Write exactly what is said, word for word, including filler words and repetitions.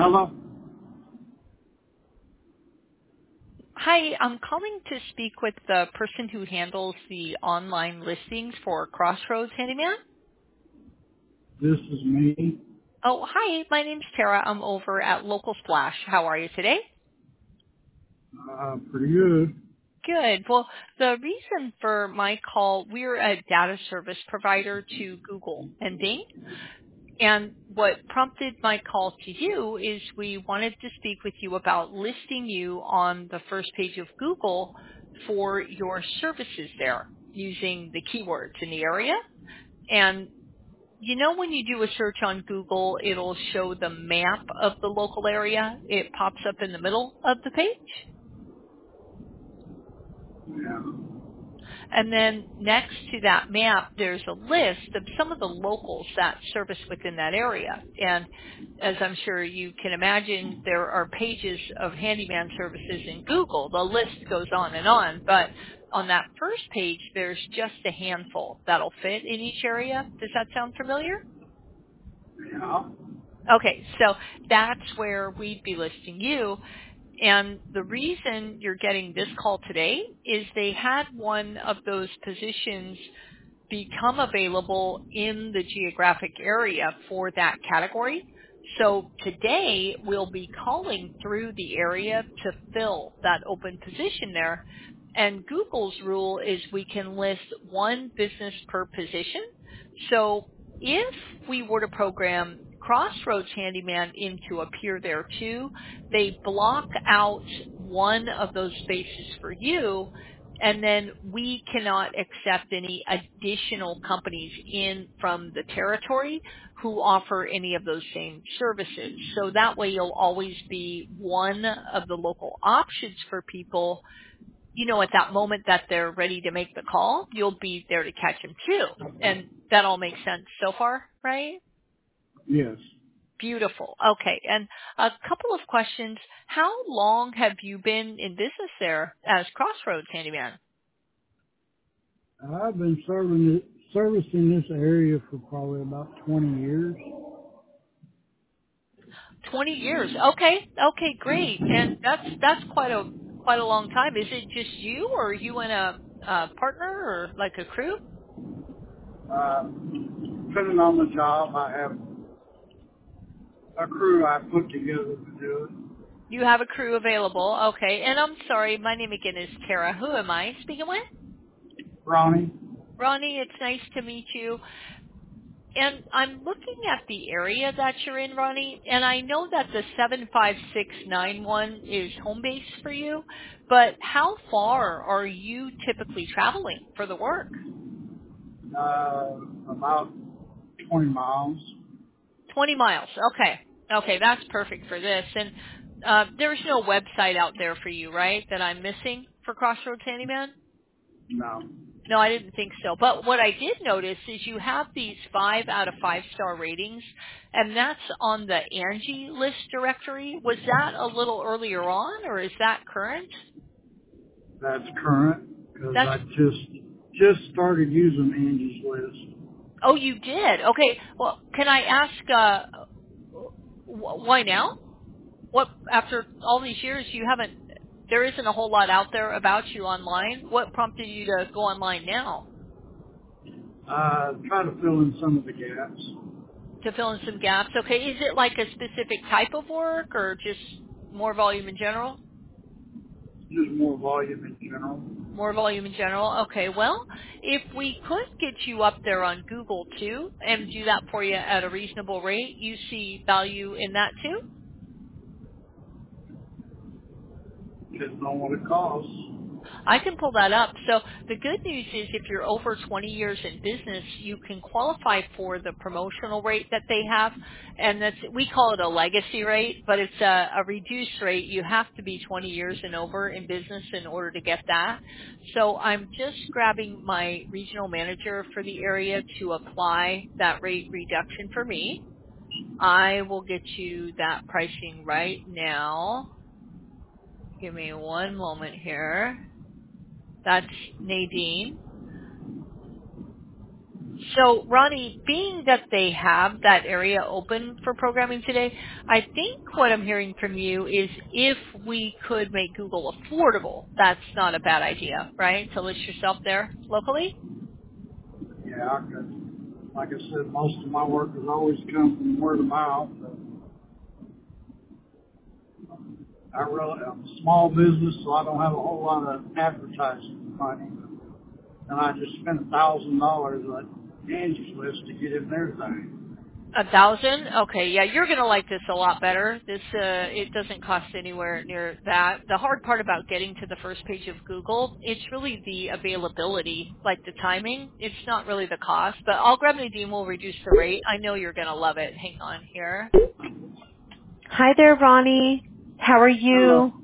Hello? Hi, I'm calling to speak with the person who handles the online listings for Crossroads Handyman. This is me. Oh, hi, my name's Tara. I'm over at Local Splash. How are you today? Uh, pretty good. Good. Well, the reason for my call, we're a data service provider to Google and Bing. And what prompted my call to you is we wanted to speak with you about listing you on the first page of Google for your services there using the keywords in the area. And you know when you do a search on Google, it'll show the map of the local area. It pops up in the middle of the page. Yeah. And then next to that map, there's a list of some of the locals that service within that area. And as I'm sure you can imagine, there are pages of handyman services in Google. The list goes on and on. But on that first page, there's just a handful that'll fit in each area. Does that sound familiar? Yeah. Okay, so that's where we'd be listing you. And the reason you're getting this call today is they had one of those positions become available in the geographic area for that category. So today we'll be calling through the area to fill that open position there. And Google's rule is we can list one business per position. So if we were to program Crossroads Handyman in to appear there too, they block out one of those spaces for you, and then we cannot accept any additional companies in from the territory who offer any of those same services. So that way you'll always be one of the local options for people. You know, at that moment that they're ready to make the call, you'll be there to catch them too. And that all makes sense so far, right? Yes. Beautiful. Okay. And a couple of questions. How long have you been in business there as Crossroads Handyman? I've been serving it, servicing this area for probably about twenty years. twenty years. Okay. Okay, great. And that's that's quite a quite a long time. Is it just you, or are you and a, a partner, or like a crew? Uh, depending on the job, I have a crew I put together to do it. You have a crew available. Okay. And I'm sorry, my name again is Tara. Who am I speaking with? Ronnie? Ronnie, it's nice to meet you. And I'm looking at the area that you're in, Ronnie, and I know that the seven five six nine one is home base for you, but how far are you typically traveling for the work? Uh, about twenty miles. twenty miles. Okay. Okay, that's perfect for this. And uh, there's no website out there for you, right, that I'm missing for Crossroads Handyman? No. No, I didn't think so. But what I did notice is you have these five out of five star ratings, and that's on the Angie list directory. Was that a little earlier on, or is that current? That's current because That's, I just, just started using Angie's List. oh, you did. Okay. Well, can I ask, uh, wh- why now? What, after all these years, you haven't, there isn't a whole lot out there about you online. What prompted you to go online now? Uh, try to fill in some of the gaps. To fill in some gaps. Okay. Is it like a specific type of work or just more volume in general? Just more volume in general. More volume in general. Okay. Well, if we could get you up there on Google too and do that for you at a reasonable rate, you see value in that too? Depends on what it costs. I can pull that up. So the good news is if you're over twenty years in business, you can qualify for the promotional rate that they have. And that's, we call it a legacy rate, but it's a, a reduced rate. You have to be twenty years and over in business in order to get that. So I'm just grabbing my regional manager for the area to apply that rate reduction for me. I will get you that pricing right now. Give me one moment here. That's Nadine. So, Ronnie, being that they have that area open for programming today, I think what I'm hearing from you is if we could make Google affordable, that's not a bad idea, right? To list yourself there locally? Yeah, because like I said, most of my work has always come from word of mouth. I really, I'm a small business, so I don't have a whole lot of advertising money. And I just spent a thousand dollars on Angie's List to get in their thing. A thousand? Okay, yeah, you're gonna like this a lot better. This uh it doesn't cost anywhere near that. The hard part about getting to the first page of Google, it's really the availability, like the timing. It's not really the cost. But I'll grab Nadine, we'll reduce the rate. I know you're gonna love it. Hang on here. Hi there, Ronnie. How are Hello. you?